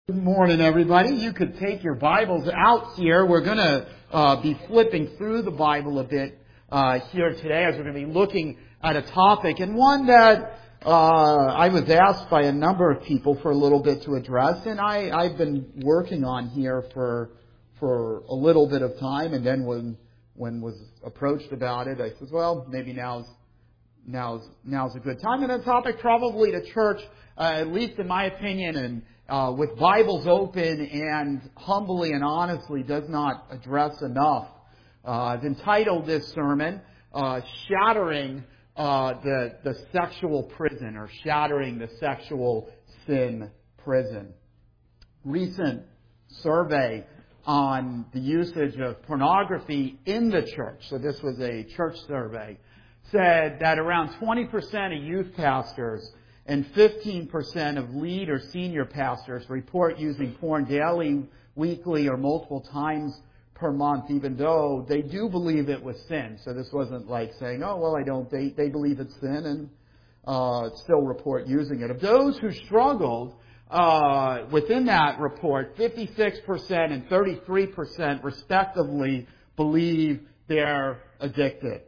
Good morning, everybody. You could take your Bibles out here. We're going to be flipping through the Bible a bit here today as we're going to be looking at a topic, and one that I was asked by a number of people for a little bit to address, and I've been working on here for a little bit of time, and then when was approached about it, I said, well, maybe now's a good time. And the topic probably to church, at least in my opinion, and with Bibles open and humbly and honestly does not address enough. I've entitled this sermon, Shattering the Sexual Prison, or Shattering the Sexual Sin Prison. Recent survey on the usage of pornography in the church, so this was a church survey, said that around 20% of youth pastors and 15% of lead or senior pastors report using porn daily, weekly, or multiple times per month, even though they do believe it was sin. So this wasn't like saying, oh, well, I don't. They believe it's sin and still report using it. Of those who struggled within that report, 56% and 33% respectively believe they're addicted.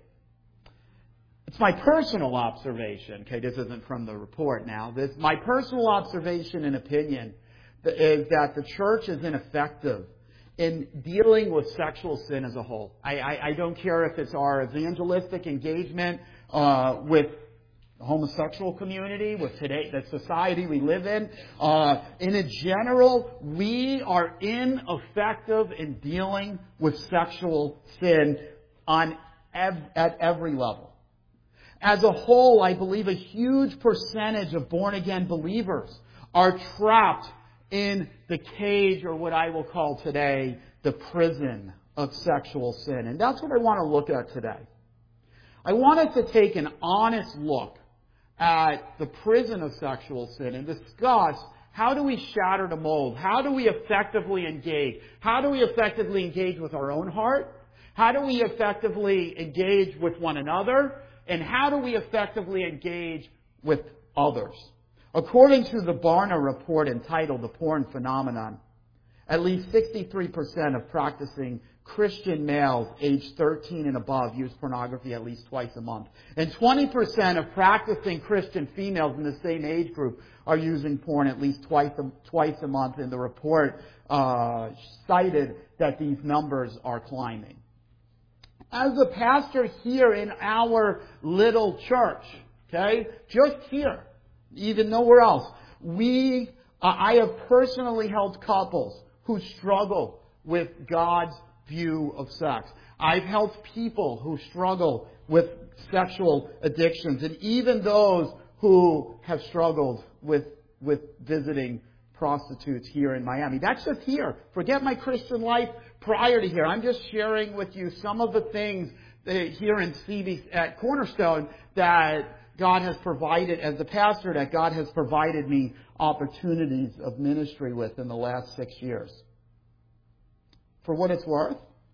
It's my personal observation. Okay, this isn't from the report now. My personal observation and opinion is that the church is ineffective in dealing with sexual sin as a whole. I don't care if it's our evangelistic engagement with the homosexual community, with the society we live in. In a general, we are ineffective in dealing with sexual sin at every level. As a whole, I believe a huge percentage of born-again believers are trapped in the cage, or what I will call today, the prison of sexual sin. And that's what I want to look at today. I want us to take an honest look at the prison of sexual sin and discuss how do we shatter the mold? How do we effectively engage? How do we effectively engage with our own heart? How do we effectively engage with one another? And how do we effectively engage with others? According to the Barna report entitled The Porn Phenomenon, at least 63% of practicing Christian males aged 13 and above use pornography at least twice a month. And 20% of practicing Christian females in the same age group are using porn at least twice a month. And the report cited that these numbers are climbing. As a pastor here in our little church, okay, just here, even nowhere else, I have personally helped couples who struggle with God's view of sex. I've helped people who struggle with sexual addictions, and even those who have struggled with visiting prostitutes here in Miami. That's just here. Forget my Christian life prior to here. I'm just sharing with you some of the things here in CB at Cornerstone that God has provided as a pastor, that God has provided me opportunities of ministry with in the last 6 years. For what it's worth,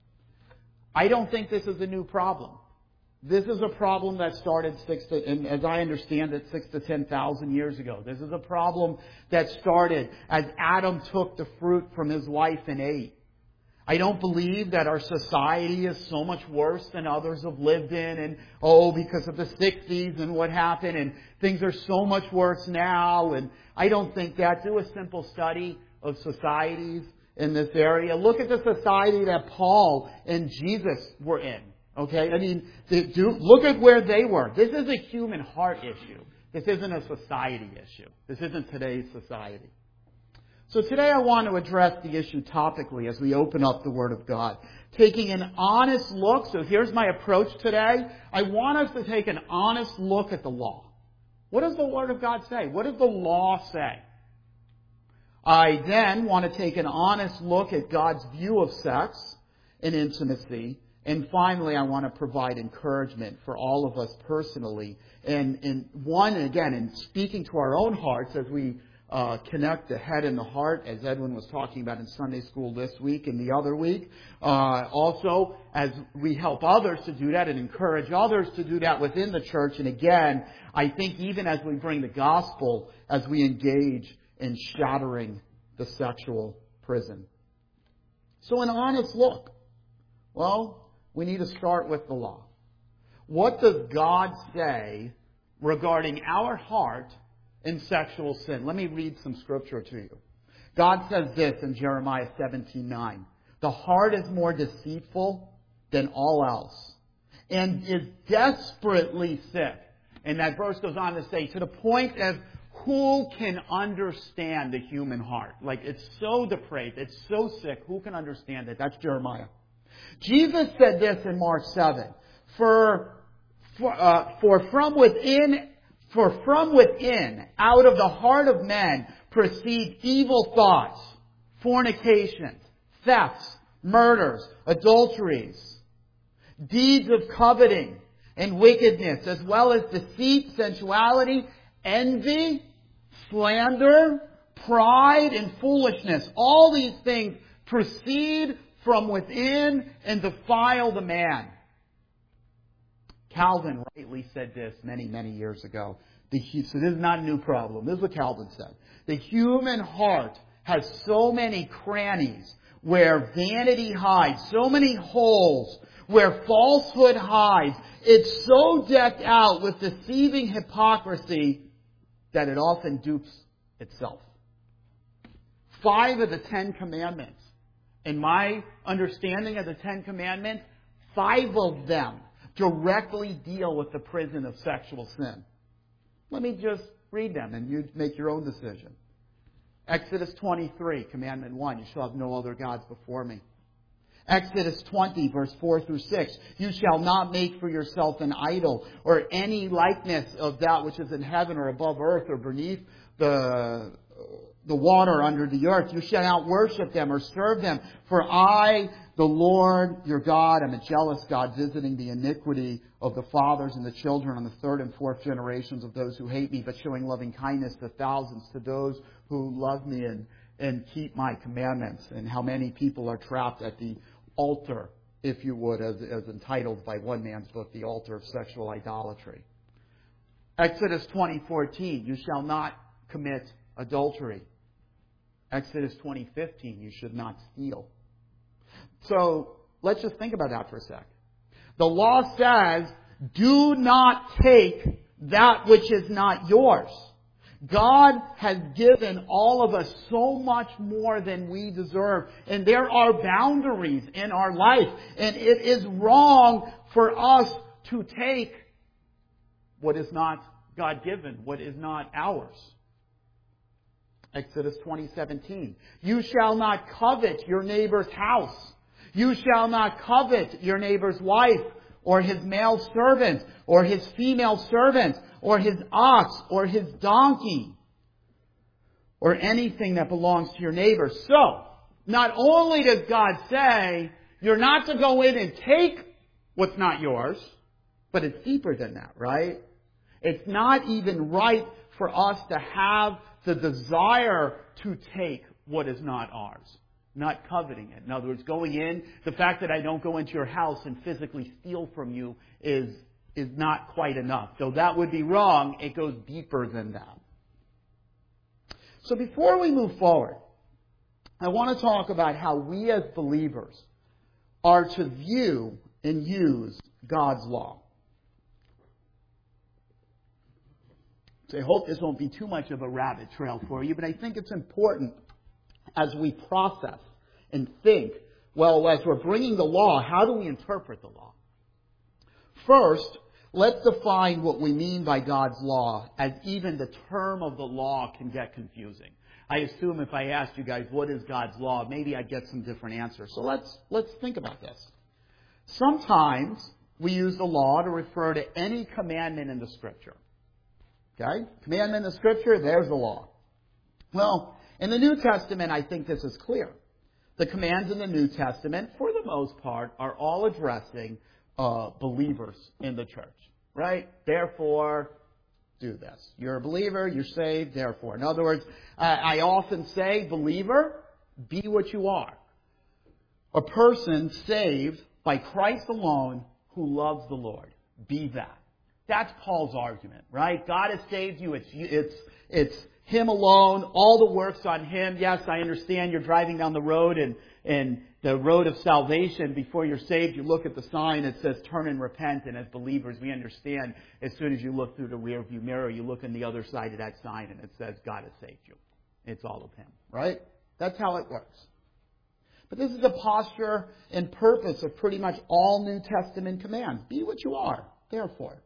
I don't think this is a new problem. This is a problem that started as I understand it, 6,000 to 10,000 years ago. This is a problem that started as Adam took the fruit from his wife and ate. I don't believe that our society is so much worse than others have lived in, and because of the 60s and what happened, and things are so much worse now, and I don't think that. Do a simple study of societies in this area. Look at the society that Paul and Jesus were in. Okay, I mean, look at where they were. This is a human heart issue. This isn't a society issue. This isn't today's society. So today I want to address the issue topically as we open up the Word of God. Taking an honest look. So here's my approach today. I want us to take an honest look at the law. What does the Word of God say? What does the law say? I then want to take an honest look at God's view of sex and intimacy. And finally, I want to provide encouragement for all of us personally. And in speaking to our own hearts as we connect the head and the heart, as Edwin was talking about in Sunday school this week and the other week. Also, as we help others to do that and encourage others to do that within the church. And again, I think even as we bring the gospel, as we engage in shattering the sexual prison. So an honest look. Well, we need to start with the law. What does God say regarding our heart in sexual sin? Let me read some scripture to you. God says this in Jeremiah 17:9. The heart is more deceitful than all else and is desperately sick. And that verse goes on to say, to the point of who can understand the human heart? Like, it's so depraved, it's so sick, who can understand it? That's Jeremiah. Jesus said this in Mark 7. For from within, out of the heart of men, proceed evil thoughts, fornications, thefts, murders, adulteries, deeds of coveting and wickedness, as well as deceit, sensuality, envy, slander, pride, and foolishness. All these things proceed from within and defile the man. Calvin rightly said this many, many years ago. So this is not a new problem. This is what Calvin said. The human heart has so many crannies where vanity hides, so many holes where falsehood hides. It's so decked out with deceiving hypocrisy that it often dupes itself. 5 of the 10 Commandments, in my understanding of the 10 Commandments, 5 of them directly deal with the prison of sexual sin. Let me just read them and you make your own decision. Exodus 23, Commandment 1, you shall have no other gods before me. Exodus 20, verse 4 through 6, you shall not make for yourself an idol or any likeness of that which is in heaven or above earth or beneath the water under the earth. You shall not worship them or serve them. For I, the Lord your God, am a jealous God, visiting the iniquity of the fathers and the children on the 3rd and 4th generations of those who hate me, but showing loving kindness to thousands, to those who love me and keep my commandments. And how many people are trapped at the altar, if you would, as entitled by one man's book, the altar of sexual idolatry. Exodus 20:14, you shall not commit adultery. Exodus 20:15, you should not steal. So let's just think about that for a sec. The law says, do not take that which is not yours. God has given all of us so much more than we deserve. And there are boundaries in our life. And it is wrong for us to take what is not God-given, what is not ours. Exodus 20:17. You shall not covet your neighbor's house. You shall not covet your neighbor's wife, or his male servant, or his female servant, or his ox, or his donkey, or anything that belongs to your neighbor. So, not only does God say you're not to go in and take what's not yours, but it's deeper than that, right? It's not even right for us to have the desire to take what is not ours. Not coveting it. In other words, going in, the fact that I don't go into your house and physically steal from you is not quite enough. Though that would be wrong, it goes deeper than that. So before we move forward, I want to talk about how we as believers are to view and use God's law. So I hope this won't be too much of a rabbit trail for you, but I think it's important as we process and think, well, as we're bringing the law, how do we interpret the law? First, let's define what we mean by God's law, as even the term of the law can get confusing. I assume if I asked you guys, what is God's law, maybe I'd get some different answers. So let's think about this. Sometimes we use the law to refer to any commandment in the Scripture. Okay? Commandment in the Scripture, there's the law. Well, in the New Testament, I think this is clear. The commands in the New Testament, for the most part, are all addressing believers in the church. Right? Therefore, do this. You're a believer, you're saved, therefore. In other words, I often say, believer, be what you are. A person saved by Christ alone who loves the Lord. Be that. That's Paul's argument, right? God has saved you. It's Him alone. All the work's on Him. Yes, I understand you're driving down the road and the road of salvation. Before you're saved, you look at the sign that says turn and repent. And as believers, we understand as soon as you look through the rearview mirror, you look on the other side of that sign and it says God has saved you. It's all of Him, right? That's how it works. But this is the posture and purpose of pretty much all New Testament commands. Be what you are, therefore.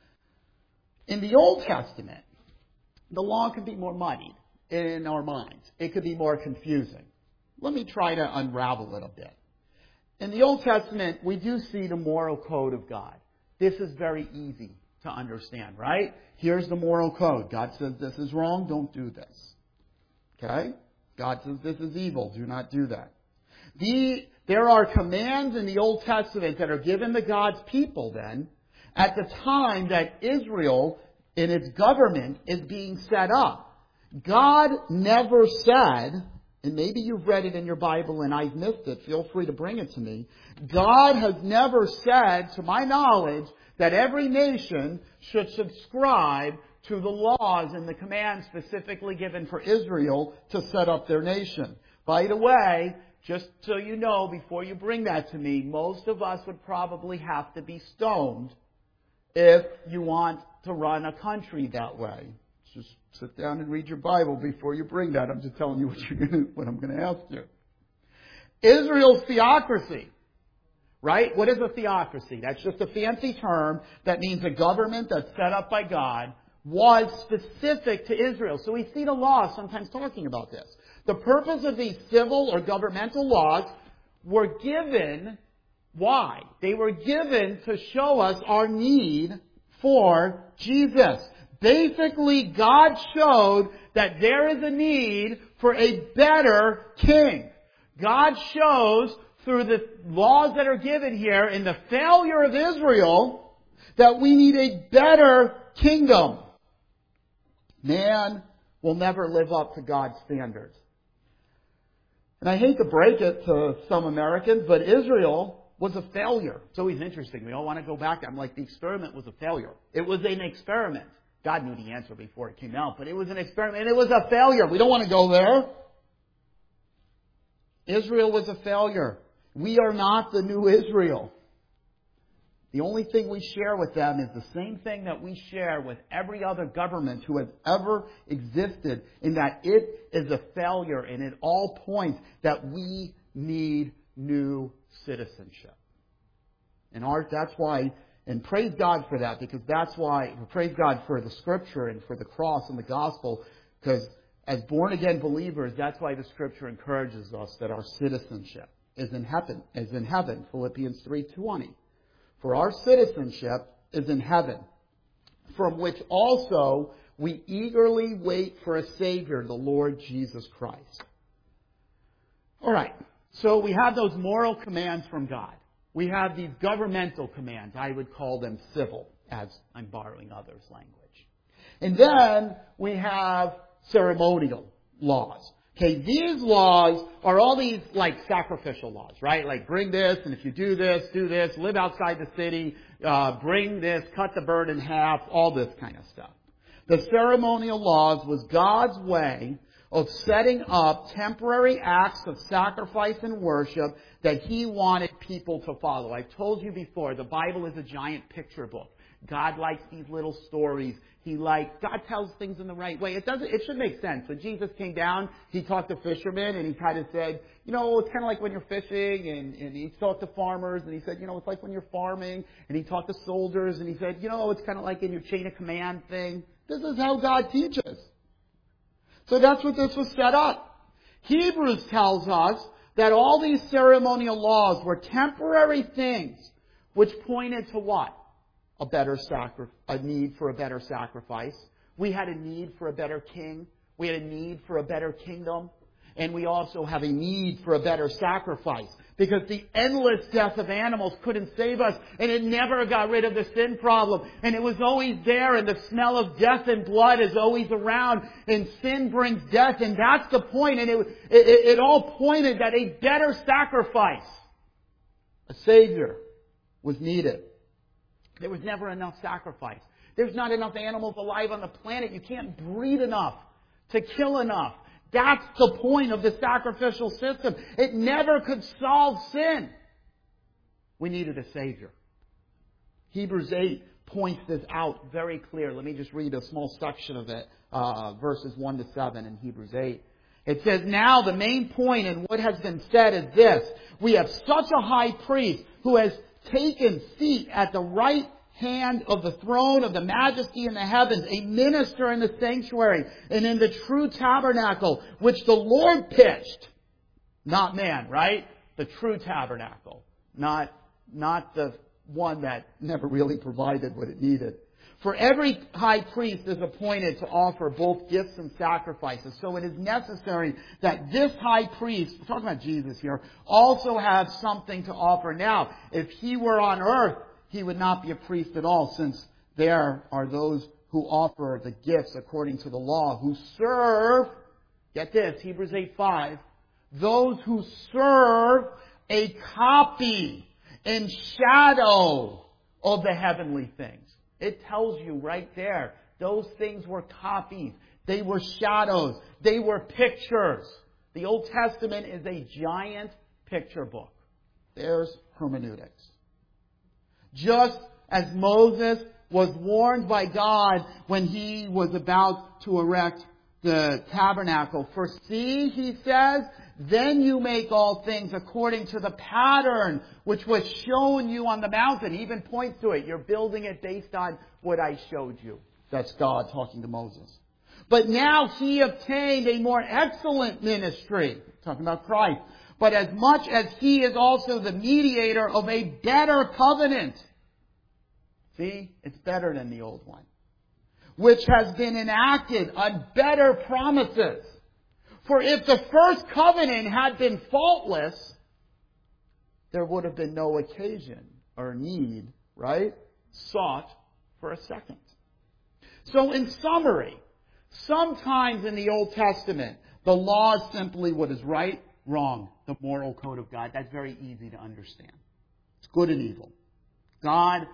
In the Old Testament, the law can be more muddied in our minds. It could be more confusing. Let me try to unravel it a bit. In the Old Testament, we do see the moral code of God. This is very easy to understand, right? Here's the moral code. God says this is wrong, don't do this. Okay? God says this is evil, do not do that. There are commands in the Old Testament that are given to God's people then at the time that Israel in its government is being set up. God never said, and maybe you've read it in your Bible and I've missed it, feel free to bring it to me. God has never said, to my knowledge, that every nation should subscribe to the laws and the commands specifically given for Israel to set up their nation. By the way, just so you know, before you bring that to me, most of us would probably have to be stoned if you want to run a country that way. Just sit down and read your Bible before you bring that. I'm just telling you what I'm going to ask you. Israel's theocracy, right? What is a theocracy? That's just a fancy term that means a government that's set up by God was specific to Israel. So we see the law sometimes talking about this. The purpose of these civil or governmental laws were given. Why? They were given to show us our need for Jesus. Basically, God showed that there is a need for a better king. God shows through the laws that are given here in the failure of Israel that we need a better kingdom. Man will never live up to God's standards. And I hate to break it to some Americans, but Israel was a failure. It's always interesting. We all want to go back. I'm like, the experiment was a failure. It was an experiment. God knew the answer before it came out, but it was an experiment and it was a failure. We don't want to go there. Israel was a failure. We are not the new Israel. The only thing we share with them is the same thing that we share with every other government who has ever existed, in that it is a failure, and it all points that we need new citizenship. And that's why, and praise God for that, because that's why, praise God for the Scripture and for the cross and the gospel, because as born-again believers, that's why the Scripture encourages us that our citizenship is in heaven, Philippians 3:20. For our citizenship is in heaven, from which also we eagerly wait for a Savior, the Lord Jesus Christ. All right, so we have those moral commands from God. We have these governmental commands. I would call them civil, as I'm borrowing others' language. And then we have ceremonial laws. Okay, these laws are all these like sacrificial laws, right? Like bring this, and if you do this, live outside the city, bring this, cut the bird in half, all this kind of stuff. The ceremonial laws was God's way of setting up temporary acts of sacrifice and worship that He wanted people to follow. I've told you before, the Bible is a giant picture book. God likes these little stories. God tells things in the right way. It should make sense. When Jesus came down, He talked to fishermen and He kind of said, it's kind of like when you're fishing, and He talked to farmers and He said, it's like when you're farming, and He talked to soldiers and He said, it's kind of like in your chain of command thing. This is how God teaches. So that's what this was set up. Hebrews tells us that all these ceremonial laws were temporary things which pointed to what? A need for a better sacrifice. We had a need for a better king. We had a need for a better kingdom. And we also have a need for a better sacrifice. Because the endless death of animals couldn't save us. And it never got rid of the sin problem. And it was always there. And the smell of death and blood is always around. And sin brings death. And that's the point. And it all pointed that a better sacrifice, a Savior, was needed. There was never enough sacrifice. There's not enough animals alive on the planet. You can't breed enough to kill enough. That's the point of the sacrificial system. It never could solve sin. We needed a Savior. Hebrews 8 points this out very clear. Let me just read a small section of it, verses 1 to 7 in Hebrews 8. It says, now the main point in what has been said is this. We have such a high priest who has taken seat at the right hand of the throne of the majesty in the heavens, a minister in the sanctuary and in the true tabernacle, which the Lord pitched. Not man, right? The true tabernacle. Not the one that never really provided what it needed. For every high priest is appointed to offer both gifts and sacrifices. So it is necessary that this high priest, we're talking about Jesus here, also have something to offer. Now, if he were on earth, he would not be a priest at all, since there are those who offer the gifts according to the law, who serve, get this, Hebrews 8:5, those who serve a copy and shadow of the heavenly things. It tells you right there, those things were copies. They were shadows. They were pictures. The Old Testament is a giant picture book. There's hermeneutics. Just as Moses was warned by God when he was about to erect the tabernacle. For see, he says, then you make all things according to the pattern which was shown you on the mountain. He even points to it. You're building it based on what I showed you. That's God talking to Moses. But now he obtained a more excellent ministry. Talking about Christ. But as much as he is also the mediator of a better covenant. See, it's better than the old one. Which has been enacted on better promises. For if the first covenant had been faultless, there would have been no occasion or need, right, sought for a second. So in summary, sometimes in the Old Testament, the law is simply what is right, wrong, the moral code of God. That's very easy to understand. It's good and evil. God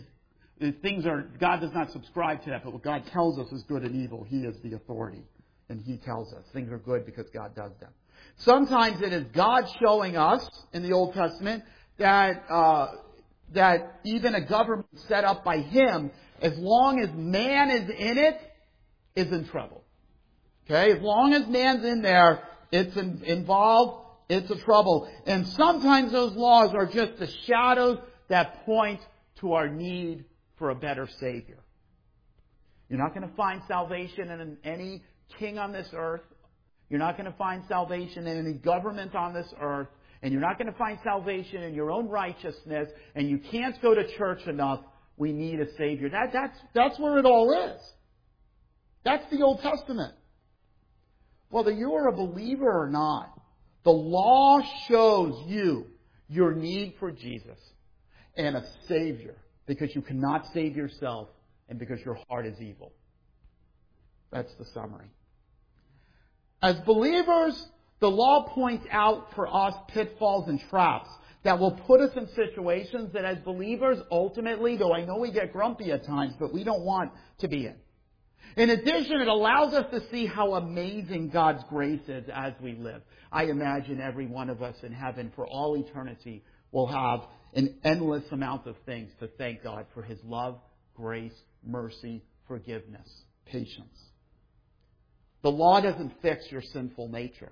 does not subscribe to that, but what God tells us is good and evil. He is the authority. And He tells us things are good because God does them. Sometimes it is God showing us in the Old Testament that even a government set up by Him, as long as man is in it, is in trouble. Okay? As long as man's in there, it's involved, it's a trouble. And sometimes those laws are just the shadows that point to our need for a better Savior. You're not going to find salvation in any king on this earth. You're not going to find salvation in any government on this earth. And you're not going to find salvation in your own righteousness. And you can't go to church enough. We need a Savior. That's where it all is. That's the Old Testament. Whether you are a believer or not, the law shows you your need for Jesus and a Savior, because you cannot save yourself and because your heart is evil. That's the summary. As believers, the law points out for us pitfalls and traps that will put us in situations that as believers, ultimately, though I know we get grumpy at times, but we don't want to be in. In addition, it allows us to see how amazing God's grace is as we live. I imagine every one of us in heaven for all eternity will have an endless amount of things to thank God for His love, grace, mercy, forgiveness, patience. The law doesn't fix your sinful nature.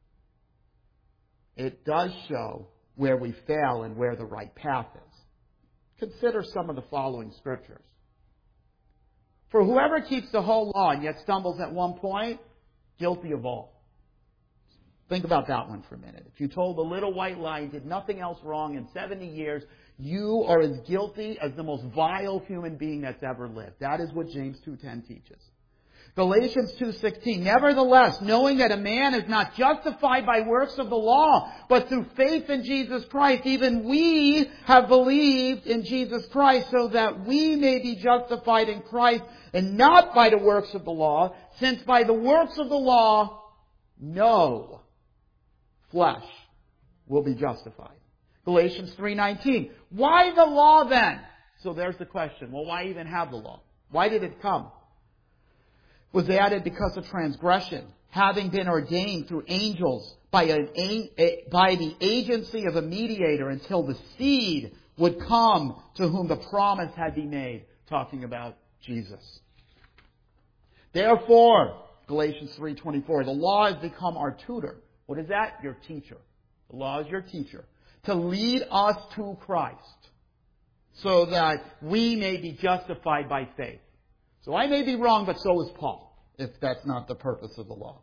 It does show where we fail and where the right path is. Consider some of the following scriptures. For whoever keeps the whole law and yet stumbles at one point, guilty of all. Think about that one for a minute. If you told a little white lie and did nothing else wrong in 70 years, you are as guilty as the most vile human being that's ever lived. That is what James 2:10 teaches. Galatians 2:16, nevertheless, knowing that a man is not justified by works of the law, but through faith in Jesus Christ, even we have believed in Jesus Christ, so that we may be justified in Christ, and not by the works of the law, since by the works of the law, no flesh will be justified. Galatians 3:19, why the law then? So there's the question. Well, why even have the law? Why did it come? was added because of transgression, having been ordained through angels by the agency of a mediator until the seed would come to whom the promise had been made, talking about Jesus. Therefore, Galatians 3:24, the law has become our tutor. What is that? Your teacher. The law is your teacher. To lead us to Christ, so that we may be justified by faith. So I may be wrong, but so is Paul, if that's not the purpose of the law.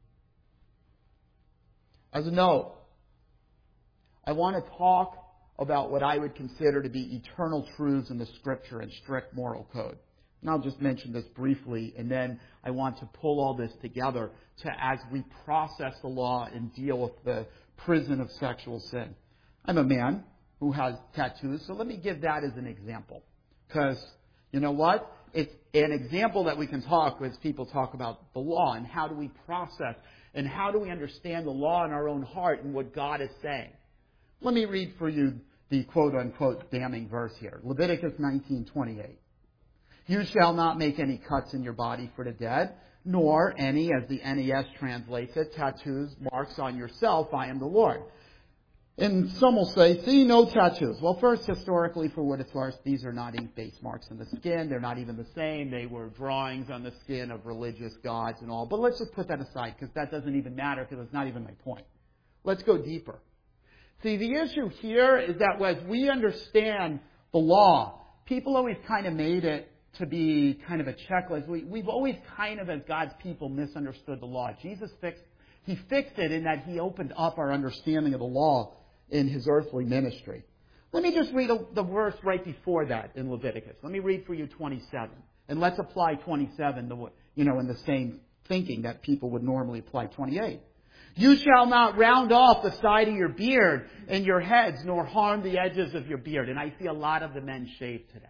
As a note, I want to talk about what I would consider to be eternal truths in the Scripture and strict moral code. And I'll just mention this briefly, and then I want to pull all this together as we process the law and deal with the prison of sexual sin. I'm a man who has tattoos, so let me give that as an example. Because, you know what? It's an example that we can talk as people talk about the law and how do we process and how do we understand the law in our own heart and what God is saying. Let me read for you the quote-unquote damning verse here. Leviticus 19:28. You shall not make any cuts in your body for the dead, nor any, as the NES translates it, tattoos, marks on yourself. I am the Lord. And some will say, see, no tattoos. Well, first, historically, for what it's worth, these are not ink-based marks on the skin. They're not even the same. They were drawings on the skin of religious gods and all. But let's just put that aside, because that doesn't even matter, because it's not even my point. Let's go deeper. See, the issue here is that as we understand the law, people always kind of made it to be kind of a checklist. We've always kind of, as God's people, misunderstood the law. Jesus fixed it in that He opened up our understanding of the law in His earthly ministry. Let me just read the verse right before that in Leviticus. Let me read for you 27. And let's apply 27 in the same thinking that people would normally apply 28. You shall not round off the side of your beard and your heads, nor harm the edges of your beard. And I see a lot of the men shave today.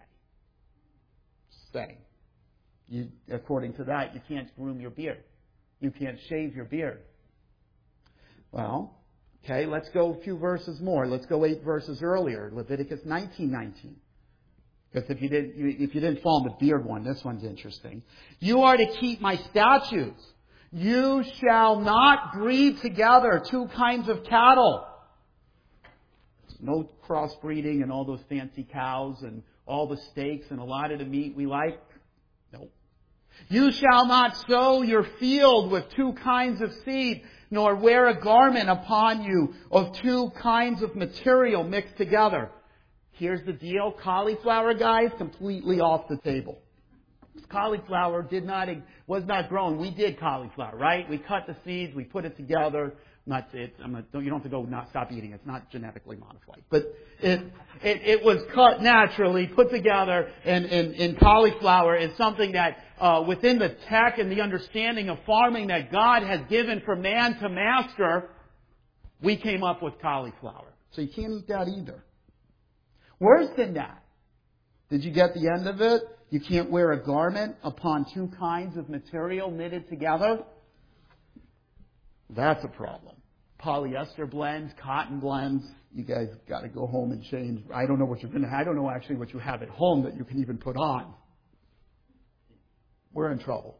According to that, you can't groom your beard. You can't shave your beard. Well, okay, let's go a few verses more. Let's go 8 verses earlier, Leviticus 19:19. Because if you didn't fall in the beard one, this one's interesting. You are to keep my statutes. You shall not breed together 2 kinds of cattle. No crossbreeding and all those fancy cows and all the steaks and a lot of the meat we like. Nope. You shall not sow your field with 2 kinds of seed, nor wear a garment upon you of 2 kinds of material mixed together. Here's the deal. Cauliflower, guys, completely off the table. Cauliflower was not grown. We did cauliflower, right? We cut the seeds, we put it together. You don't have to go stop eating. It's not genetically modified. But it was cut naturally, put together, and cauliflower is something that within the tech and the understanding of farming that God has given for man to master, we came up with cauliflower. So you can't eat that either. Worse than that. Did you get the end of it? You can't wear a garment upon 2 kinds of material knitted together. That's a problem. Polyester blends, cotton blends. You guys got to go home and change. I don't know actually what you have at home that you can even put on. We're in trouble.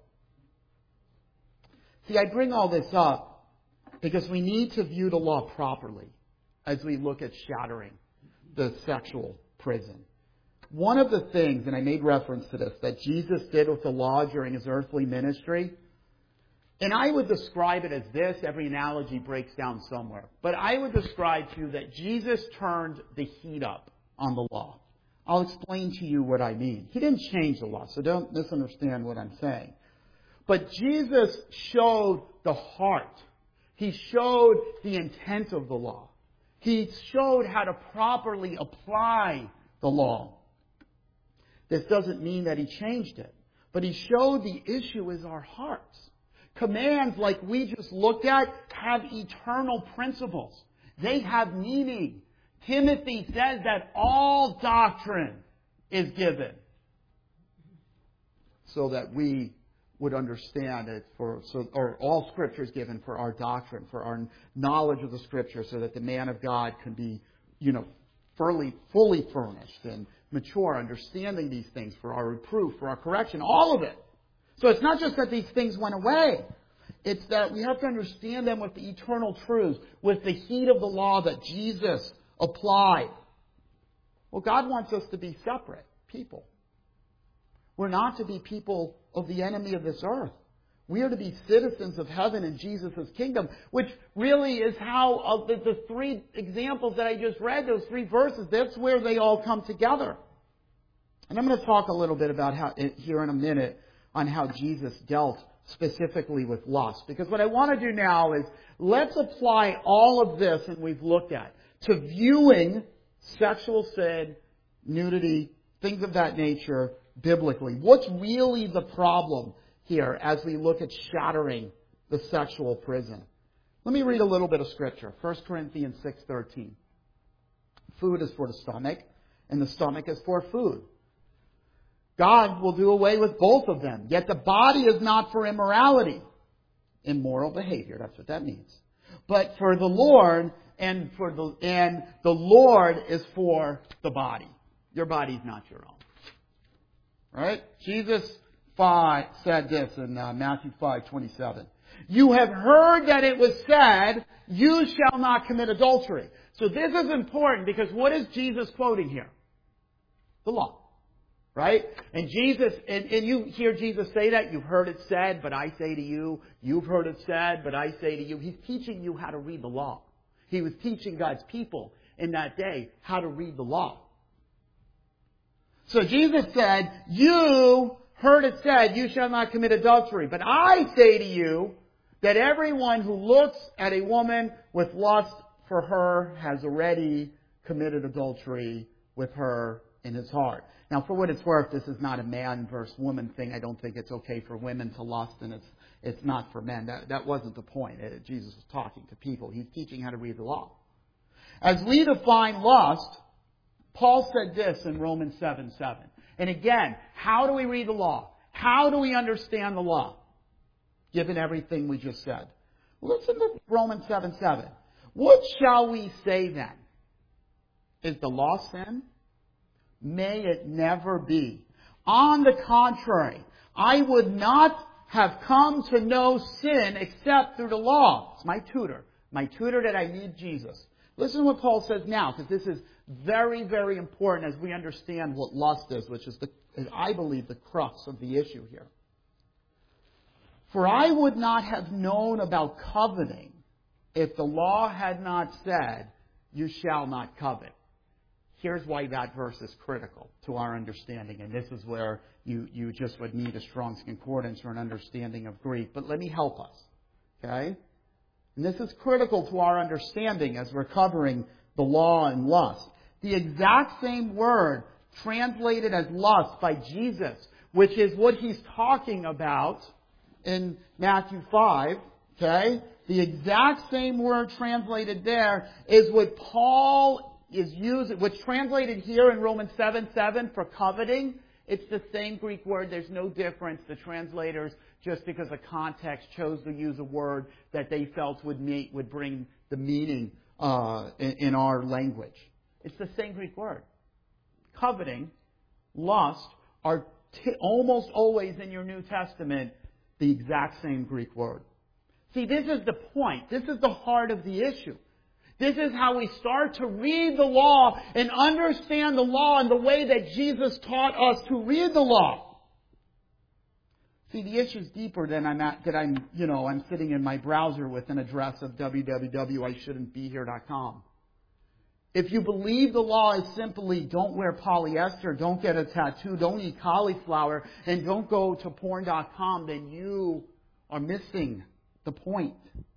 See, I bring all this up because we need to view the law properly as we look at shattering the sexual prison. One of the things, and I made reference to this, that Jesus did with the law during His earthly ministry, and I would describe it as this. Every analogy breaks down somewhere. But I would describe to you that Jesus turned the heat up on the law. I'll explain to you what I mean. He didn't change the law, so don't misunderstand what I'm saying. But Jesus showed the heart. He showed the intent of the law. He showed how to properly apply the law. This doesn't mean that He changed it. But He showed the issue is our hearts. Commands like we just looked at have eternal principles. They have meaning. Timothy says that all doctrine is given so that we would understand it, or all Scripture is given for our doctrine, for our knowledge of the Scripture, so that the man of God can be, fully furnished and mature, understanding these things for our reproof, for our correction, all of it. So it's not just that these things went away. It's that we have to understand them with the eternal truths, with the heat of the law that Jesus applied. Well, God wants us to be separate people. We're not to be people of the enemy of this earth. We are to be citizens of heaven in Jesus' kingdom, which really is how the three examples that I just read, those three verses, that's where they all come together. And I'm going to talk a little bit about how here in a minute on how Jesus dealt specifically with lust. Because what I want to do now is let's apply all of this that we've looked at to viewing sexual sin, nudity, things of that nature biblically. What's really the problem here as we look at shattering the sexual prison? Let me read a little bit of Scripture. 1 Corinthians 6:13. Food is for the stomach, and the stomach is for food. God will do away with both of them. Yet the body is not for immorality. Immoral behavior, that's what that means. But for the Lord, and the Lord is for the body. Your body's not your own. Right? Jesus said this in Matthew 5:27. You have heard that it was said, you shall not commit adultery. So this is important because what is Jesus quoting here? The law. Right? And you hear Jesus say that, you've heard it said, but I say to you, you've heard it said, but I say to you. He's teaching you how to read the law. He was teaching God's people in that day how to read the law. So Jesus said, you heard it said, you shall not commit adultery. But I say to you that everyone who looks at a woman with lust for her has already committed adultery with her in his heart. Now, for what it's worth, this is not a man versus woman thing. I don't think it's okay for women to lust, and it's not for men. That wasn't the point. Jesus was talking to people. He's teaching how to read the law. As we define lust, Paul said this in Romans 7:7. And again, how do we read the law? How do we understand the law? Given everything we just said. Listen to Romans 7:7. What shall we say then? Is the law sin? May it never be. On the contrary, I would not have come to know sin except through the law. It's my tutor that I need Jesus. Listen to what Paul says now, because this is very, very important as we understand what lust is, which is, I believe, the crux of the issue here. For I would not have known about coveting if the law had not said, you shall not covet. Here's why that verse is critical to our understanding, and this is where you just would need a Strong's Concordance or an understanding of Greek. But let me help us, okay? And this is critical to our understanding as we're covering the law and lust. The exact same word translated as lust by Jesus, which is what he's talking about in Matthew 5, okay? The exact same word translated there is what Paul is used, what's translated here in Romans 7:7 for coveting. It's the same Greek word. There's no difference. The translators, just because of context, chose to use a word that they felt would bring the meaning in our language. It's the same Greek word. Coveting, lust, are almost always in your New Testament the exact same Greek word. See, this is the point. This is the heart of the issue. This is how we start to read the law and understand the law in the way that Jesus taught us to read the law. See, the issue's deeper than I'm sitting in my browser with an address of www.ishouldn'tbehere.com. If you believe the law is simply don't wear polyester, don't get a tattoo, don't eat cauliflower, and don't go to porn.com, then you are missing the point.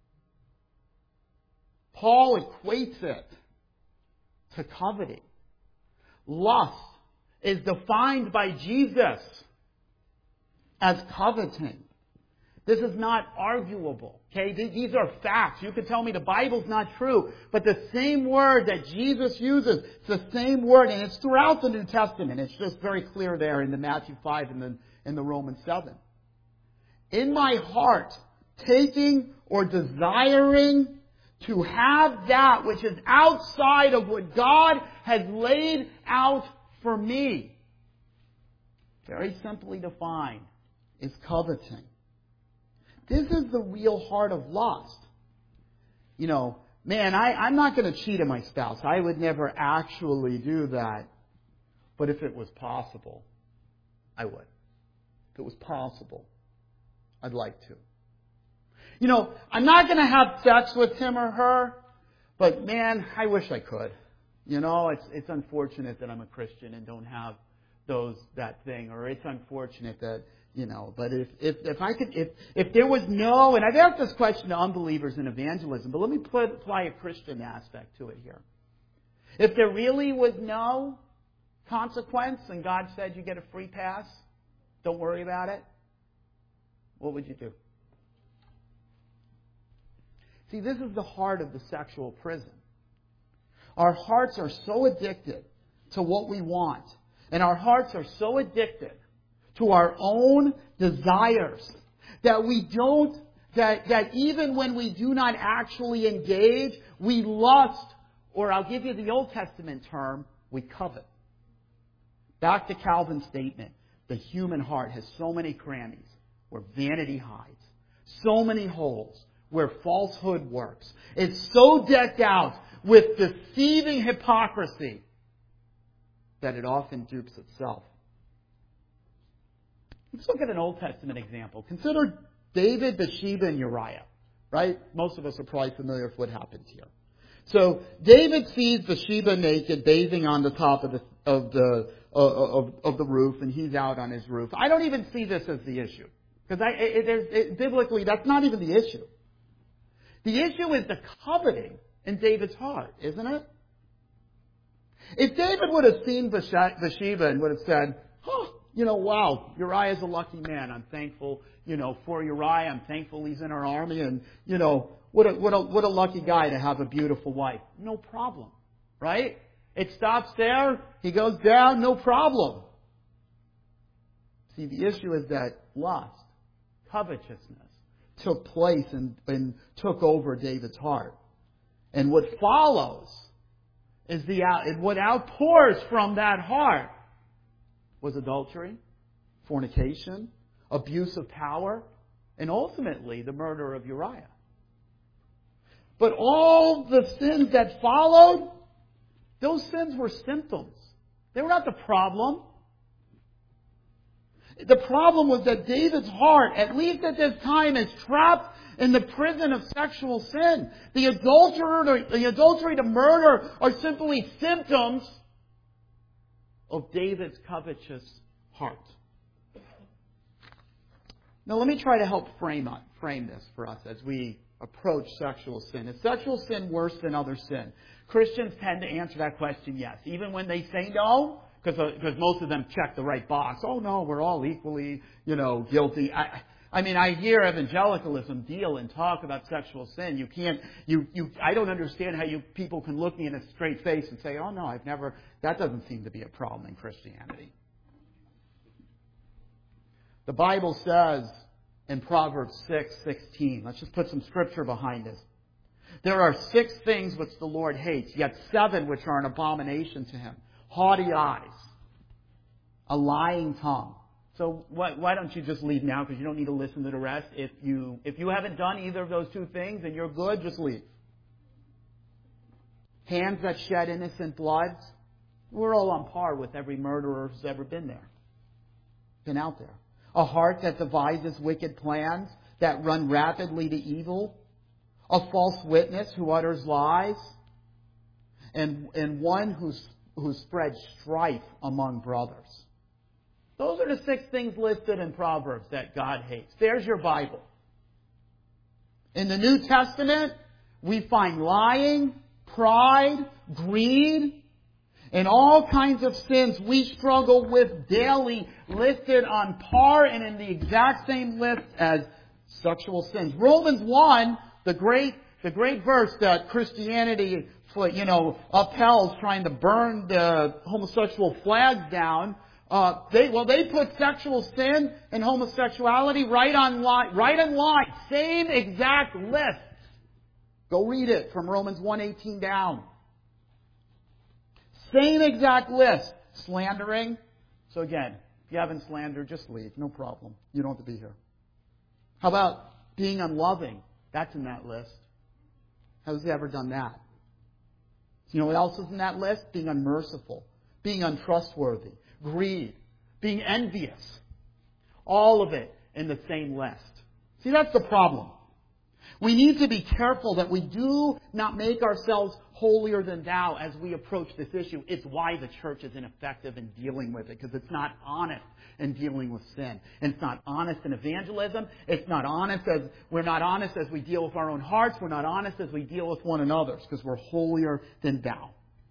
Paul equates it to coveting. Lust is defined by Jesus as coveting. This is not arguable. Okay? These are facts. You could tell me the Bible's not true, but the same word that Jesus uses, it's the same word, and it's throughout the New Testament. It's just very clear there in the Matthew 5 and in the Romans 7. In my heart, taking or desiring to have that which is outside of what God has laid out for me. Very simply defined is coveting. This is the real heart of lust. You know, man, I'm not going to cheat on my spouse. I would never actually do that. But if it was possible, I would. If it was possible, I'd like to. You know, I'm not going to have sex with him or her, but man, I wish I could. You know, it's unfortunate that I'm a Christian and don't have that thing, or it's unfortunate that, you know, but if there was no, and I've asked this question to unbelievers in evangelism, but let me apply a Christian aspect to it here. If there really was no consequence and God said you get a free pass, don't worry about it, what would you do? See, this is the heart of the sexual prison. Our hearts are so addicted to what we want, and our hearts are so addicted to our own desires that that even when we do not actually engage, we lust, or I'll give you the Old Testament term, we covet. Back to Calvin's statement, the human heart has so many crannies where vanity hides, so many holes where falsehood works. It's so decked out with deceiving hypocrisy that it often dupes itself. Let's look at an Old Testament example. Consider David, Bathsheba, and Uriah. Right? Most of us are probably familiar with what happens here. So David sees Bathsheba naked, bathing on the top of the roof, and he's out on his roof. I don't even see this as the issue, because biblically that's not even the issue. The issue is the coveting in David's heart, isn't it? If David would have seen Bathsheba and would have said, "Oh, you know, wow, Uriah's a lucky man. I'm thankful, you know, for Uriah. I'm thankful he's in our army, and you know, what a lucky guy to have a beautiful wife." No problem, right? It stops there. He goes down, no problem. See, the issue is that lust, covetousness, took place and took over David's heart. And what follows is what outpours from that heart was adultery, fornication, abuse of power, and ultimately the murder of Uriah. But all the sins that followed, those sins were symptoms. They were not the problem. The problem was that David's heart, at least at this time, is trapped in the prison of sexual sin. The adultery, the murder are simply symptoms of David's covetous heart. Now let me try to help frame this for us as we approach sexual sin. Is sexual sin worse than other sin? Christians tend to answer that question yes. Even when they say no, because most of them check the right box. Oh no, we're all equally, guilty. I mean, I hear evangelicalism deal and talk about sexual sin. I don't understand how people can look me in a straight face and say, oh no, that doesn't seem to be a problem in Christianity. The Bible says in Proverbs 6:16, let's just put some scripture behind this. There are 6 things which the Lord hates, yet 7 which are an abomination to Him. Haughty eyes, a lying tongue. So why don't you just leave now, because you don't need to listen to the rest. If you haven't done either of those 2 things and you're good, just leave. Hands that shed innocent blood. We're all on par with every murderer who's ever been there. Been out there. A heart that devises wicked plans, that run rapidly to evil. A false witness who utters lies. And one who spreads strife among brothers. Those are the 6 things listed in Proverbs that God hates. There's your Bible. In the New Testament, we find lying, pride, greed, and all kinds of sins we struggle with daily, listed on par and in the exact same list as sexual sins. Romans 1, the great verse that Christianity upheld, trying to burn the homosexual flags down. They put sexual sin and homosexuality right in line. Same exact list. Go read it from Romans 1:18 down. Same exact list. Slandering. So again, If you haven't slandered, just leave. No problem. You don't have to be here. How about being unloving? That's in that list. Has he ever done that? You know what else is in that list? Being unmerciful, being untrustworthy, greed, being envious. All of it in the same list. See, that's the problem. We need to be careful that we do not make ourselves holier than thou as we approach this issue. It's why the church is ineffective in dealing with it, because it's not honest in dealing with sin. And it's not honest in evangelism. It's not honest we're not honest as we deal with our own hearts. We're not honest as we deal with one another's, because we're holier than thou.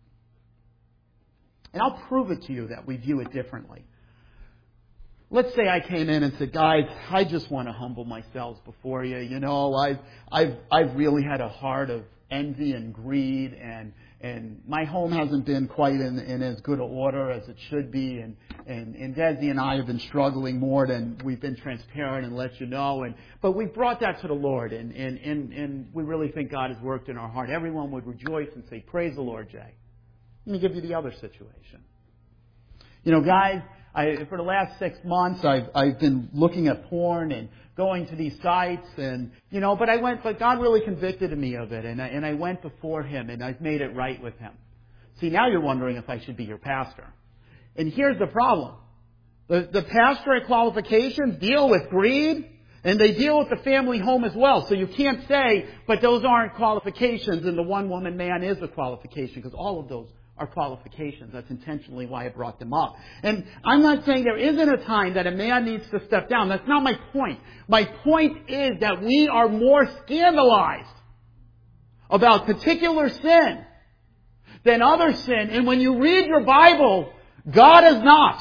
And I'll prove it to you that we view it differently. Let's say I came in and said, guys, I just want to humble myself before you. You know, I've really had a heart of envy and greed, and my home hasn't been quite in as good an order as it should be, and Desi and I have been struggling more than we've been transparent and let you know. But we brought that to the Lord, and we really think God has worked in our heart. Everyone would rejoice and say, praise the Lord, Jay. Let me give you the other situation. You know, guys, for the last 6 months, I've been looking at porn and going to these sites, and but God really convicted me of it, and I went before Him, and I've made it right with Him. See, now you're wondering if I should be your pastor, and here's the problem: the pastorate qualifications deal with greed, and they deal with the family home as well. So you can't say, but those aren't qualifications, and the one-woman man is a qualification, because all of those are qualifications. That's intentionally why I brought them up. And I'm not saying there isn't a time that a man needs to step down. That's not my point. My point is that we are more scandalized about particular sin than other sin. And when you read your Bible, God is not.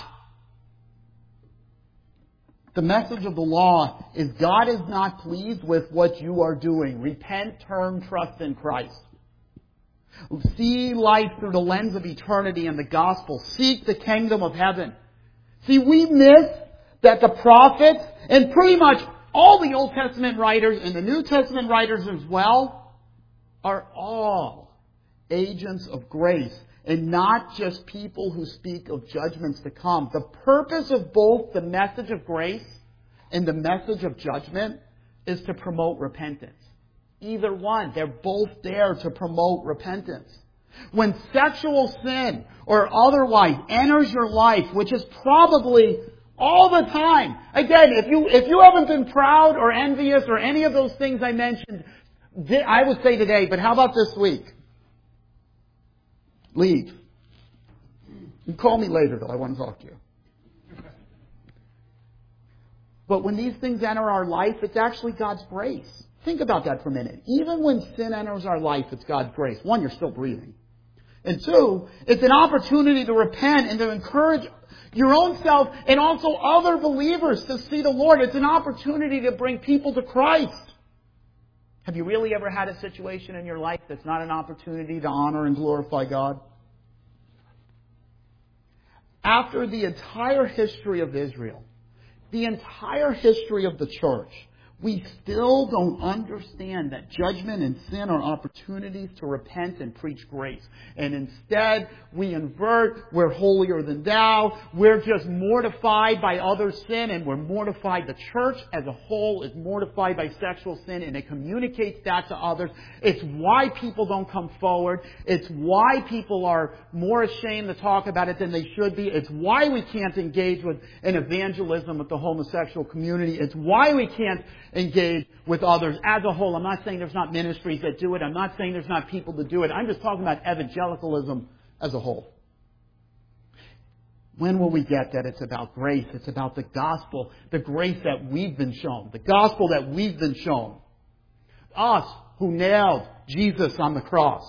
The message of the law is God is not pleased with what you are doing. Repent, turn, trust in Christ. See life through the lens of eternity and the gospel. Seek the kingdom of heaven. See, we miss that the prophets and pretty much all the Old Testament writers and the New Testament writers as well are all agents of grace and not just people who speak of judgments to come. The purpose of both the message of grace and the message of judgment is to promote repentance. Either one. They're both there to promote repentance. When sexual sin or otherwise enters your life, which is probably all the time. Again, if you haven't been proud or envious or any of those things I mentioned, I would say today, but how about this week? Leave. You can call me later, though. I want to talk to you. But when these things enter our life, it's actually God's grace. Think about that for a minute. Even when sin enters our life, it's God's grace. One, you're still breathing. And two, it's an opportunity to repent and to encourage your own self and also other believers to see the Lord. It's an opportunity to bring people to Christ. Have you really ever had a situation in your life that's not an opportunity to honor and glorify God? After the entire history of Israel, the entire history of the church, we still don't understand that judgment and sin are opportunities to repent and preach grace. And instead, we invert, we're holier than thou, we're just mortified by other sin, and we're mortified. The church as a whole is mortified by sexual sin, and it communicates that to others. It's why people don't come forward. It's why people are more ashamed to talk about it than they should be. It's why we can't engage with an evangelism with the homosexual community. It's why we can't engage with others as a whole. I'm not saying there's not ministries that do it. I'm not saying there's not people that do it. I'm just talking about evangelicalism as a whole. When will we get that it's about grace? It's about the gospel, the grace that we've been shown, the gospel that we've been shown. Us who nailed Jesus on the cross.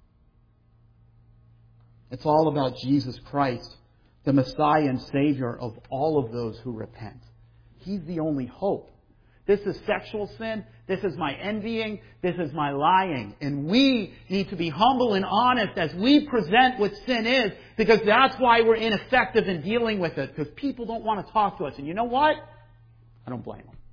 It's all about Jesus Christ, the Messiah and Savior of all of those who repent. He's the only hope. This is sexual sin. This is my envying. This is my lying. And we need to be humble and honest as we present what sin is, because that's why we're ineffective in dealing with it, because people don't want to talk to us. And you know what? I don't blame them.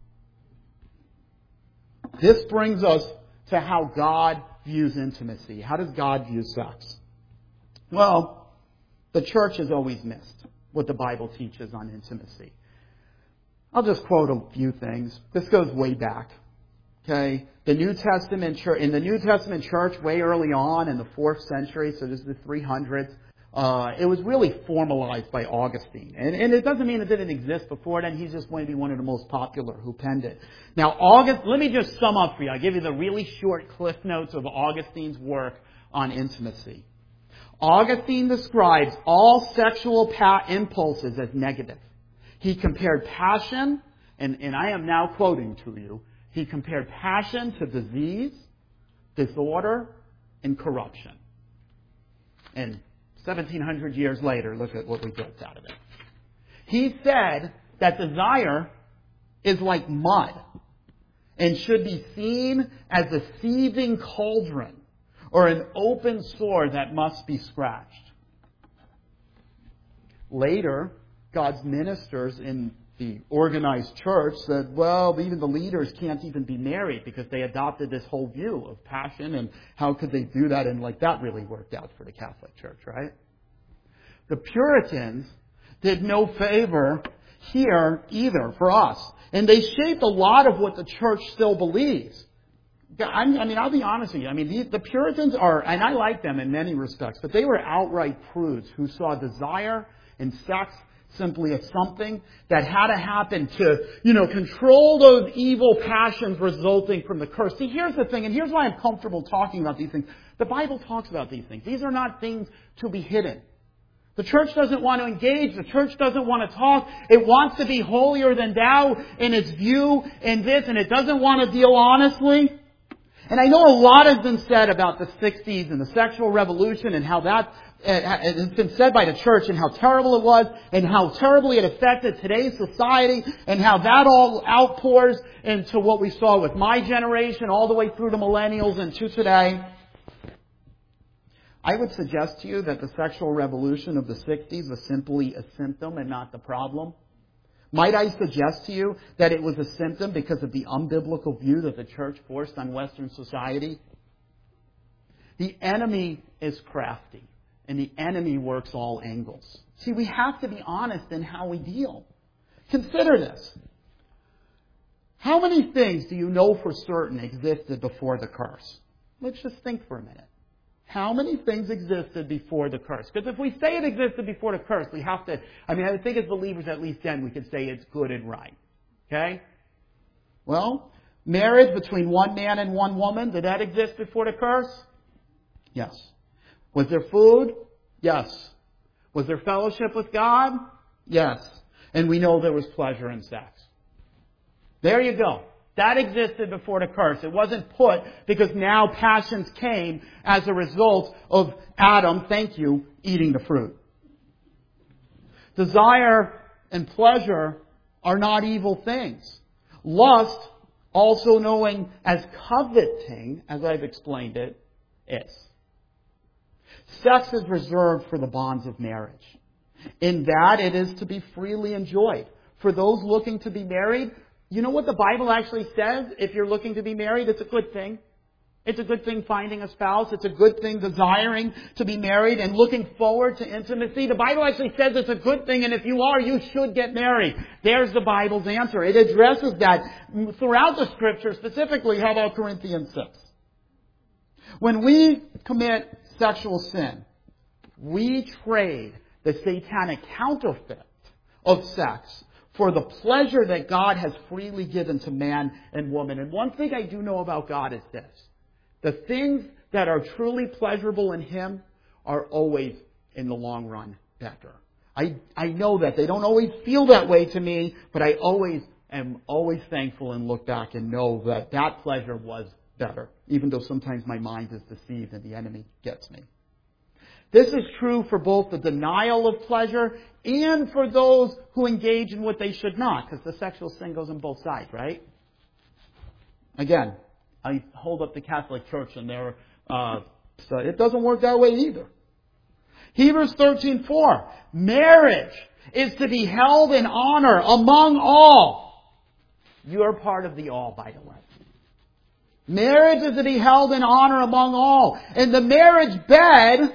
This brings us to how God views intimacy. How does God view sex? Well, the church has always missed. what the Bible teaches on intimacy. I'll just quote a few things. This goes way back. Okay, in the New Testament church, way early on in the 4th century, so this is the 300s, it was really formalized by Augustine. And it doesn't mean it didn't exist before then. He's just going to be one of the most popular who penned it. Now, let me just sum up for you. I'll give you the really short cliff notes of Augustine's work on intimacy. Augustine describes all sexual impulses as negative. He compared passion, and I am now quoting to you, he compared passion to disease, disorder, and corruption. And 1,700 years later, look at what we built out of it. He said that desire is like mud and should be seen as a seething cauldron or an open sore that must be scratched. Later, God's ministers in the organized church said, well, even the leaders can't even be married because they adopted this whole view of passion, and how could they do that? And that really worked out for the Catholic Church, right? The Puritans did no favor here either for us. And they shaped a lot of what the church still believes. I'll be honest with you. The Puritans are, and I like them in many respects, but they were outright prudes who saw desire and sex simply as something that had to happen to, control those evil passions resulting from the curse. See, here's the thing, and here's why I'm comfortable talking about these things. The Bible talks about these things. These are not things to be hidden. The church doesn't want to engage. The church doesn't want to talk. It wants to be holier than thou in its view in this, and it doesn't want to deal honestly. And I know a lot has been said about the 60s and the sexual revolution and how that has been said by the church and how terrible it was and how terribly it affected today's society and how that all outpours into what we saw with my generation all the way through the millennials and to today. I would suggest to you that the sexual revolution of the 60s was simply a symptom and not the problem. Might I suggest to you that it was a symptom because of the unbiblical view that the church forced on Western society? The enemy is crafty, and the enemy works all angles. See, we have to be honest in how we deal. Consider this. How many things do you know for certain existed before the curse? Let's just think for a minute. How many things existed before the curse? Because if we say it existed before the curse, we have to, I think as believers at least then we could say it's good and right. Okay? Well, marriage between one man and one woman, did that exist before the curse? Yes. Was there food? Yes. Was there fellowship with God? Yes. And we know there was pleasure in sex. There you go. That existed before the curse. It wasn't put because now passions came as a result of Adam, thank you, eating the fruit. Desire and pleasure are not evil things. Lust, also known as coveting, as I've explained it, is. Sex is reserved for the bonds of marriage. In that it is to be freely enjoyed. For those looking to be married, you know what the Bible actually says? If you're looking to be married, it's a good thing. It's a good thing finding a spouse. It's a good thing desiring to be married and looking forward to intimacy. The Bible actually says it's a good thing, and if you are, you should get married. There's the Bible's answer. It addresses that throughout the Scripture, specifically, how about Corinthians 6? When we commit sexual sin, we trade the satanic counterfeit of sex for the pleasure that God has freely given to man and woman. And one thing I do know about God is this. The things that are truly pleasurable in Him are always, in the long run, better. I know that. They don't always feel that way to me, but I am always thankful and look back and know that that pleasure was better, even though sometimes my mind is deceived and the enemy gets me. This is true for both the denial of pleasure and for those who engage in what they should not, because the sexual sin goes on both sides, right? Again, I hold up the Catholic Church and so it doesn't work that way either. Hebrews 13:4. Marriage is to be held in honor among all. You are part of the all, by the way. Marriage is to be held in honor among all. And the marriage bed,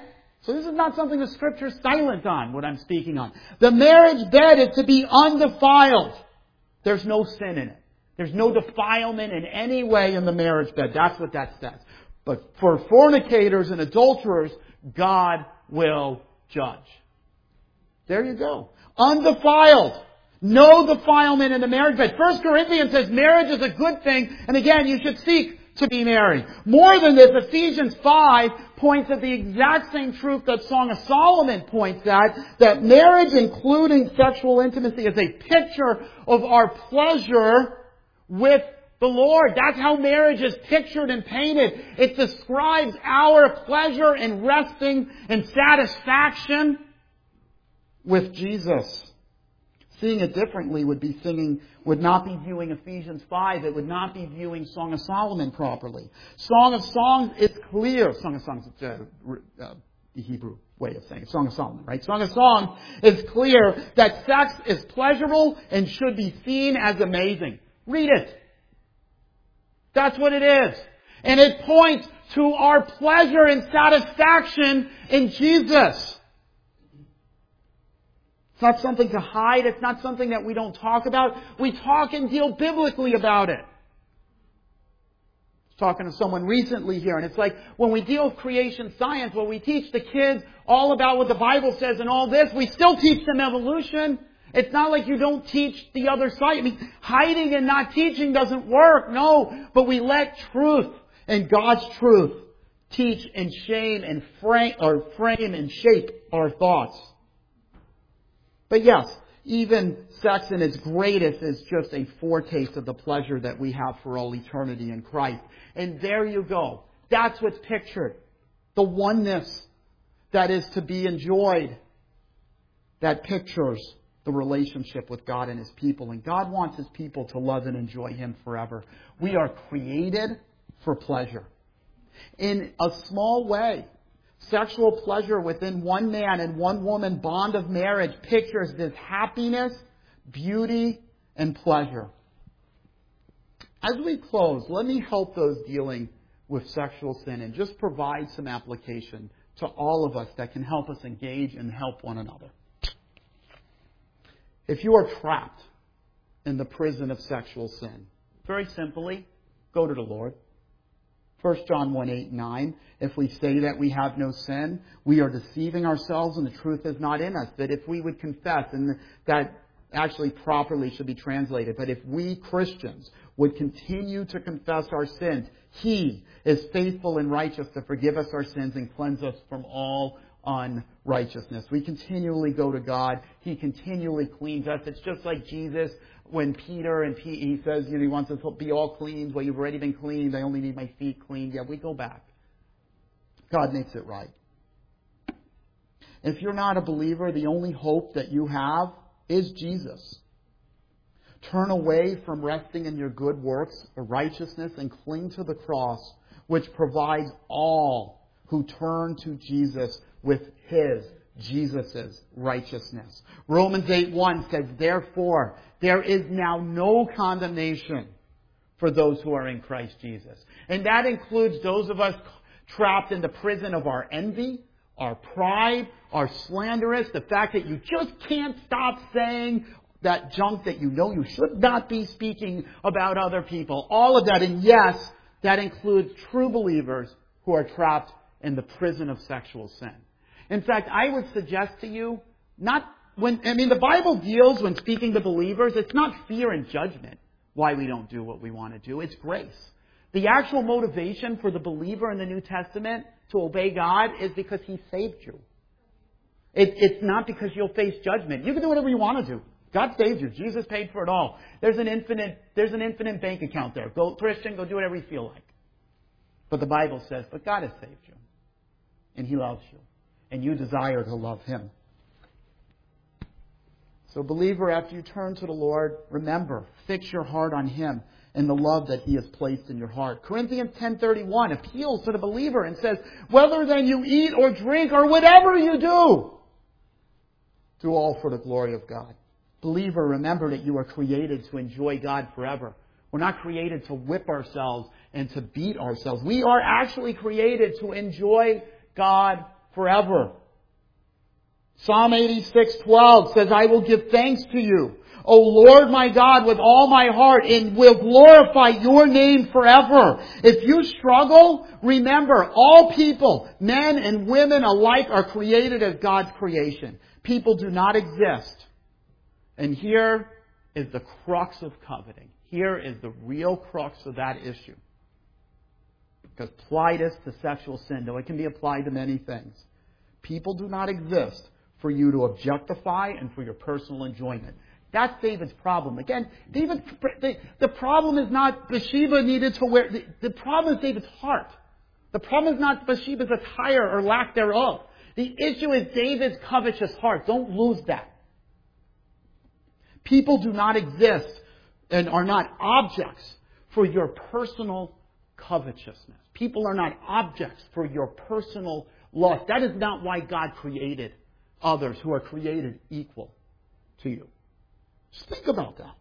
So this is not something the Scripture is silent on, what I'm speaking on. The marriage bed is to be undefiled. There's no sin in it. There's no defilement in any way in the marriage bed. That's what that says. But for fornicators and adulterers, God will judge. There you go. Undefiled. No defilement in the marriage bed. 1 Corinthians says marriage is a good thing, and again, you should seek to be married. More than this, Ephesians 5 points at the exact same truth that Song of Solomon points at, that marriage, including sexual intimacy, is a picture of our pleasure with the Lord. That's how marriage is pictured and painted. It describes our pleasure in resting and satisfaction with Jesus. Seeing it differently would not be viewing Ephesians 5. It would not be viewing Song of Solomon properly. Song of Songs is clear. Song of Songs is the Hebrew way of saying it. Song of Solomon, right? Song of Songs is clear that sex is pleasurable and should be seen as amazing. Read it. That's what it is. And it points to our pleasure and satisfaction in Jesus. It's not something to hide. It's not something that we don't talk about. We talk and deal biblically about it. I was talking to someone recently here, and it's like when we deal with creation science, when we teach the kids all about what the Bible says and all this, we still teach them evolution. It's not like you don't teach the other side. I mean, hiding and not teaching doesn't work. No, but we let truth and God's truth teach and frame and shape our thoughts. But yes, even sex in its greatest is just a foretaste of the pleasure that we have for all eternity in Christ. And there you go. That's what's pictured. The oneness that is to be enjoyed. That pictures the relationship with God and His people. And God wants His people to love and enjoy Him forever. We are created for pleasure. In a small way, sexual pleasure within one man and one woman bond of marriage pictures this happiness, beauty, and pleasure. As we close, let me help those dealing with sexual sin and just provide some application to all of us that can help us engage and help one another. If you are trapped in the prison of sexual sin, very simply, go to the Lord. 1 John 1:8-9, if we say that we have no sin, we are deceiving ourselves and the truth is not in us. That if we would confess, and that actually properly should be translated, but if we Christians would continue to confess our sins, He is faithful and righteous to forgive us our sins and cleanse us from all unrighteousness. We continually go to God. He continually cleans us. It's just like Jesus when Peter he says, he wants us to be all cleaned. Well, you've already been cleaned. I only need my feet cleaned. Yeah, we go back. God makes it right. If you're not a believer, the only hope that you have is Jesus. Turn away from resting in your good works or righteousness and cling to the cross, which provides all who turn to Jesus with Jesus' righteousness. Romans 8:1 says, therefore, there is now no condemnation for those who are in Christ Jesus. And that includes those of us trapped in the prison of our envy, our pride, our slanderous, the fact that you just can't stop saying that junk that you know you should not be speaking about other people. All of that. And yes, that includes true believers who are trapped in the prison of sexual sin. In fact, I would suggest to you, the Bible deals when speaking to believers, it's not fear and judgment why we don't do what we want to do. It's grace. The actual motivation for the believer in the New Testament to obey God is because He saved you. It's not because you'll face judgment. You can do whatever you want to do. God saved you. Jesus paid for it all. There's an infinite bank account there. Go, Christian, go do whatever you feel like. But the Bible says, but God has saved you. And He loves you. And you desire to love Him. So believer, after you turn to the Lord, remember, fix your heart on Him and the love that He has placed in your heart. Corinthians 10:31 appeals to the believer and says, whether then you eat or drink or whatever you do all for the glory of God. Believer, remember that you are created to enjoy God forever. We're not created to whip ourselves and to beat ourselves. We are actually created to enjoy God forever. Psalm 86:12 says, I will give thanks to you, O Lord my God, with all my heart, and will glorify your name forever. If you struggle, remember, all people, men and women alike, are created as God's creation. People do not exist. And here is the crux of coveting. Here is the real crux of that issue. Because apply this to sexual sin, though it can be applied to many things. People do not exist for you to objectify and for your personal enjoyment. That's David's problem. Again, the problem is not Bathsheba needed to wear. The problem is David's heart. The problem is not Bathsheba's attire or lack thereof. The issue is David's covetous heart. Don't lose that. People do not exist and are not objects for your personal covetousness. People are not objects for your personal lust. That is not why God created others who are created equal to you. Just think about that.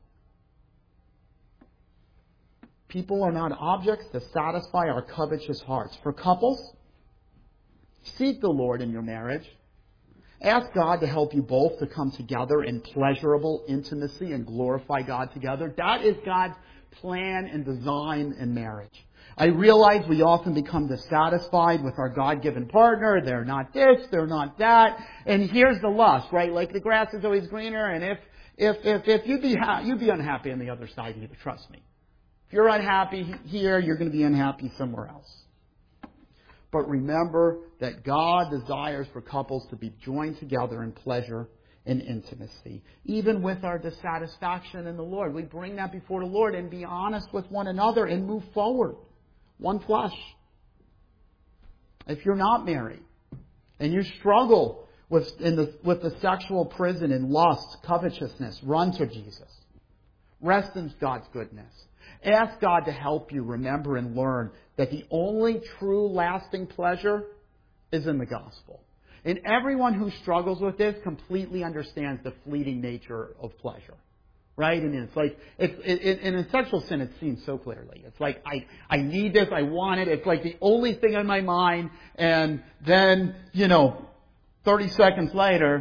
People are not objects to satisfy our covetous hearts. For couples, seek the Lord in your marriage. Ask God to help you both to come together in pleasurable intimacy and glorify God together. That is God's plan and design in marriage. I realize we often become dissatisfied with our God-given partner. They're not this, they're not that. And here's the lust, right? Like the grass is always greener, and if you'd be unhappy on the other side either, trust me. If you're unhappy here, you're going to be unhappy somewhere else. But remember that God desires for couples to be joined together in pleasure and intimacy. Even with our dissatisfaction in the Lord, we bring that before the Lord and be honest with one another and move forward. One flesh. If you're not married and you struggle with the sexual prison and lust, covetousness, run to Jesus. Rest in God's goodness. Ask God to help you remember and learn that the only true lasting pleasure is in the gospel. And everyone who struggles with this completely understands the fleeting nature of pleasure. Right? I mean, it's like, in sexual sin, it's seen so clearly. It's like, I need this, I want it. It's like the only thing on my mind. And then, 30 seconds later,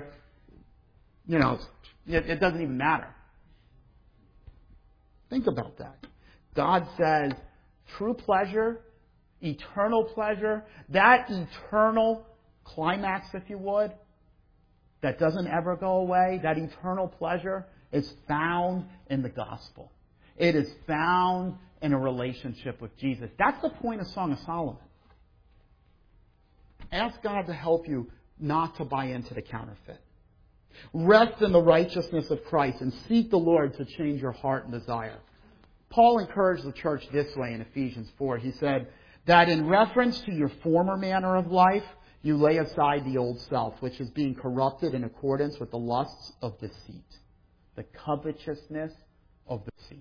it doesn't even matter. Think about that. God says, true pleasure, eternal pleasure, that eternal climax, if you would, that doesn't ever go away, that eternal pleasure is found in the gospel. It is found in a relationship with Jesus. That's the point of Song of Solomon. Ask God to help you not to buy into the counterfeit. Rest in the righteousness of Christ and seek the Lord to change your heart and desire. Paul encouraged the church this way in Ephesians 4. He said that in reference to your former manner of life, you lay aside the old self, which is being corrupted in accordance with the lusts of deceit. The covetousness of deceit.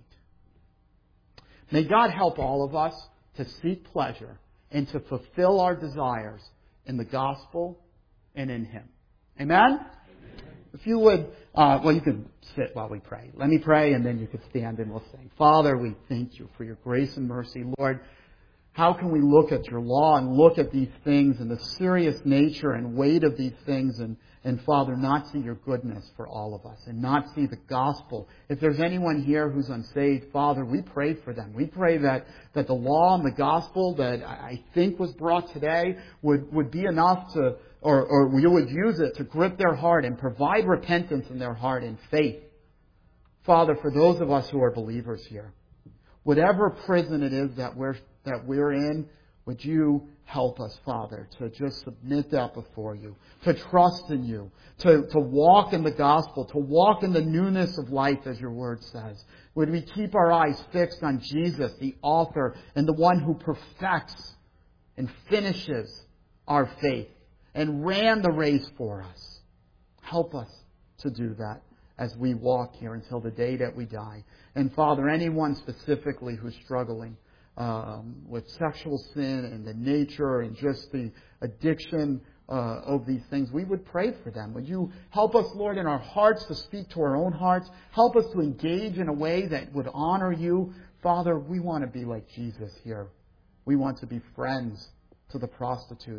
May God help all of us to seek pleasure and to fulfill our desires in the gospel and in Him. Amen? Amen. If you would, you can sit while we pray. Let me pray and then you can stand and we'll sing. Father, we thank you for your grace and mercy. Lord, how can we look at your law and look at these things and the serious nature and weight of these things and Father, not see your goodness for all of us and not see the gospel. If there's anyone here who's unsaved, Father, we pray for them. We pray that the law and the gospel that I think was brought today would be enough to, or we would use it to grip their heart and provide repentance in their heart and faith. Father, for those of us who are believers here, whatever prison it is that we're in, would you help us, Father, to just submit that before you, to trust in you, to walk in the gospel, to walk in the newness of life, as your word says. Would we keep our eyes fixed on Jesus, the author and the one who perfects and finishes our faith and ran the race for us. Help us to do that as we walk here until the day that we die. And Father, anyone specifically who's struggling with sexual sin and the nature and just the addiction of these things, we would pray for them. Would you help us, Lord, in our hearts to speak to our own hearts? Help us to engage in a way that would honor you. Father, we want to be like Jesus here. We want to be friends to the prostitutes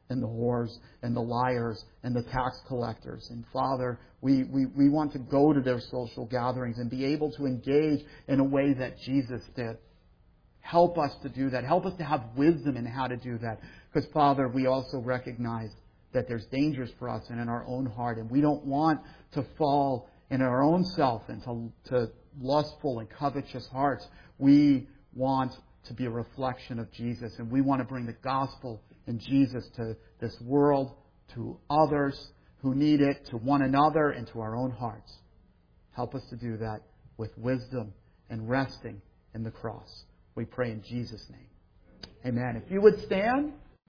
and the whores and the liars and the tax collectors. And Father, we want to go to their social gatherings and be able to engage in a way that Jesus did. Help us to do that. Help us to have wisdom in how to do that. Because, Father, we also recognize that there's dangers for us and in our own heart. And we don't want to fall in our own self into lustful and covetous hearts. We want to be a reflection of Jesus. And we want to bring the gospel and Jesus to this world, to others who need it, to one another, and to our own hearts. Help us to do that with wisdom and resting in the cross. We pray in Jesus' name. Amen. If you would stand.